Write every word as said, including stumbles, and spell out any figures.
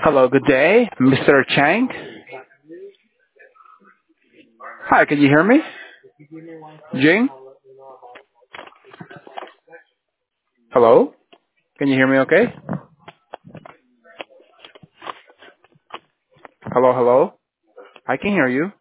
Hello, good day, mister Chang. Hi, can you hear me? Jing? Hello? Can you hear me okay? Hello, hello? I can hear you.